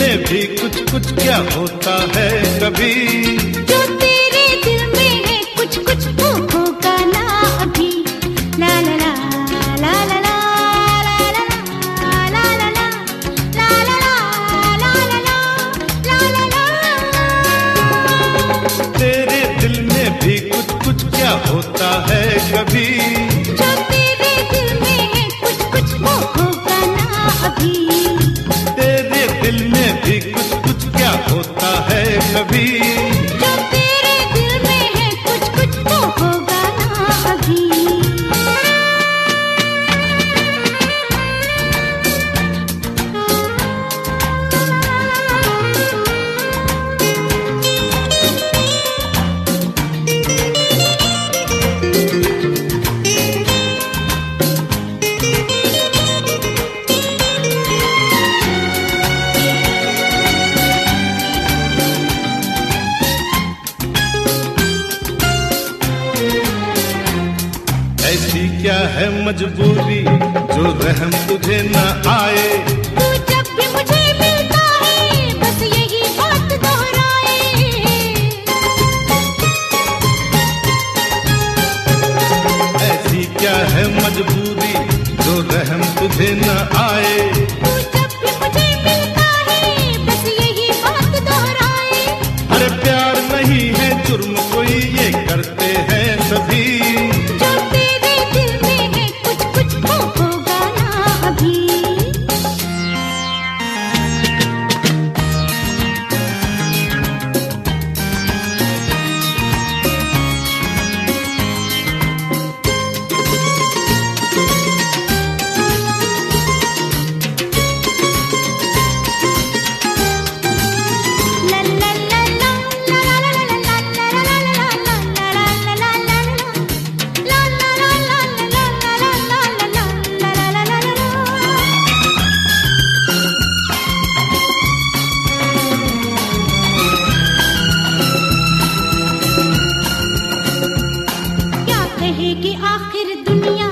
में भी कुछ कुछ क्या होता है कभी। जो तेरे दिल में है कुछ कुछ वो होगा ना अभी। ला ला ला ला ला ला ला ला ला ला ला ला ला ला ला। तेरे दिल में भी कुछ कुछ क्या होता है कभी। जो तेरे दिल में है कुछ कुछ वो होगा ना अभी। तेरे दिल में भी कुछ कुछ क्या होता है कभी। जो तेरे दिल में है कुछ कुछ वो होगा ना अभी। ऐसी क्या है मजबूरी जो रहम तुझे न आए। तू जब भी मुझे मिलता है बस यही बात दोहराए। ऐसी क्या है मजबूरी जो रहम तुझे न आए। तू जब भी मुझे मिलता है बस यही बात दोहराए। अरे प्यार नहीं है जुर्म कोई ये करते हैं सभी। जो तेरे दिल में है कुछ कुछ वो होगा ना अभी। ला ला ला ला ला ला ला ला क्या कहेगी आखिर दुनिया